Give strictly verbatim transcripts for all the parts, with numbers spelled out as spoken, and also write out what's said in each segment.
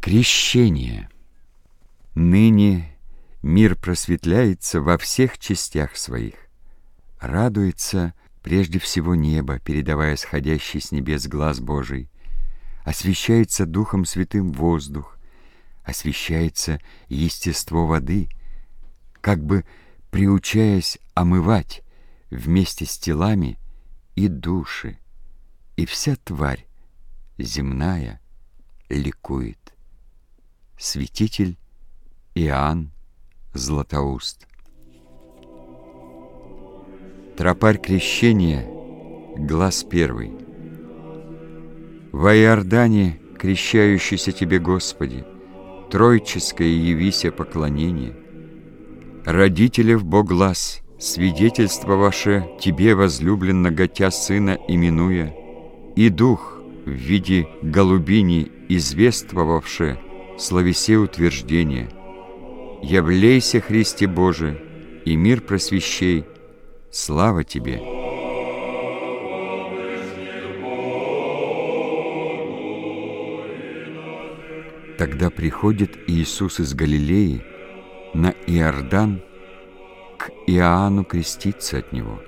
Крещение. Ныне мир просветляется во всех частях своих. Радуется прежде всего небо, передавая сходящий с небес глаз Божий. Освящается Духом Святым воздух, освящается естество воды, как бы приучаясь омывать вместе с телами и души, и вся тварь земная ликует. Святитель Иоанн Златоуст. Тропарь крещения, глас первый. Во Иордане, крещающийся Тебе, Господи, тройческое явися поклонение. Родителев Бог глас, свидетельство ваше Тебе возлюбленно готя Сына именуя, и Дух в виде голубини извествовавше словесе утверждение. Явлейся, Христе Боже, и мир просвещей, слава Тебе! Тогда приходит Иисус из Галилеи на Иордан к Иоанну креститься от Него.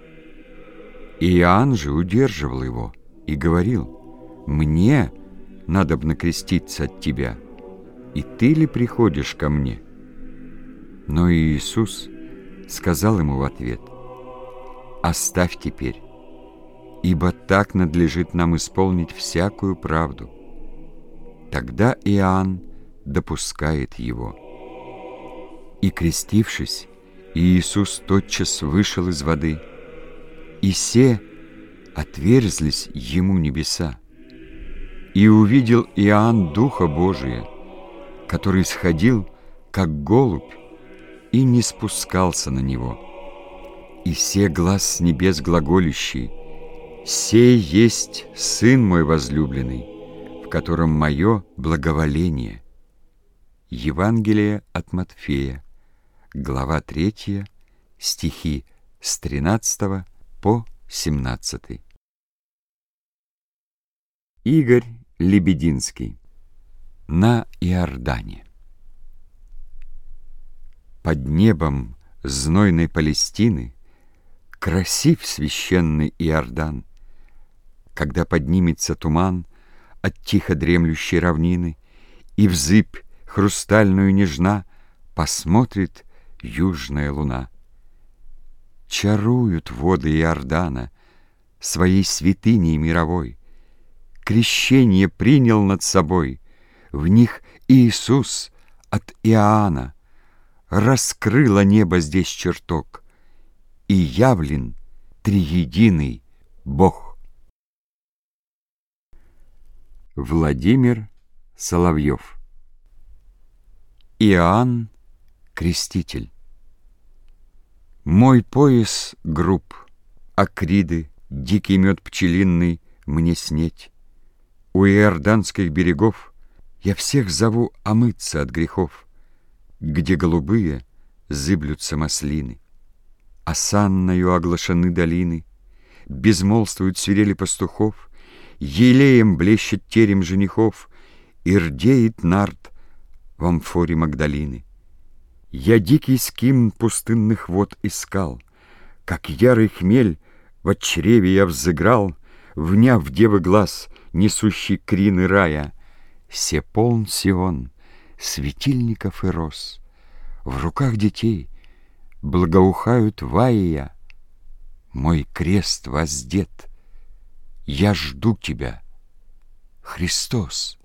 Иоанн же удерживал его и говорил: «Мне надобно креститься от Тебя, и Ты ли приходишь ко мне?» Но Иисус сказал ему в ответ: «Оставь теперь, ибо так надлежит нам исполнить всякую правду». Тогда Иоанн допускает его. И, крестившись, Иисус тотчас вышел из воды, и се отверзлись ему небеса. И увидел Иоанн Духа Божия, который сходил, как голубь, и не спускался на него. И се глас с небес глаголющий: «Сей есть Сын мой возлюбленный, в котором мое благоволение». Евангелие от Матфея, глава третья, стихи с тринадцатого по семнадцатый. Игорь Лебединский. На Иордане. Под небом знойной Палестины красив священный Иордан. Когда поднимется туман от тихо дремлющей равнины, и в зыбь хрустальную нежна посмотрит южная луна. Чаруют воды Иордана своей святыней мировой. Крещение принял над собой в них Иисус от Иоанна. Раскрыло небо здесь чертог, и явлен триединый Бог. Владимир Соловьев. Иоанн Креститель. Мой пояс груб, акриды, дикий мед пчелиный мне снеть. У иорданских берегов я всех зову омыться от грехов, где голубые зыблются маслины. Осанною оглашены долины, безмолвствуют свирели пастухов, елеем блещет терем женихов, и рдеет нарт в амфоре Магдалины. Я дикий ским пустынных вод искал, как ярый хмель в чреве я взыграл, вняв девы глаз, несущий крины рая. Се полн Сион светильников и роз, в руках детей благоухают ваия. Мой крест воздет, я жду Тебя, Христос.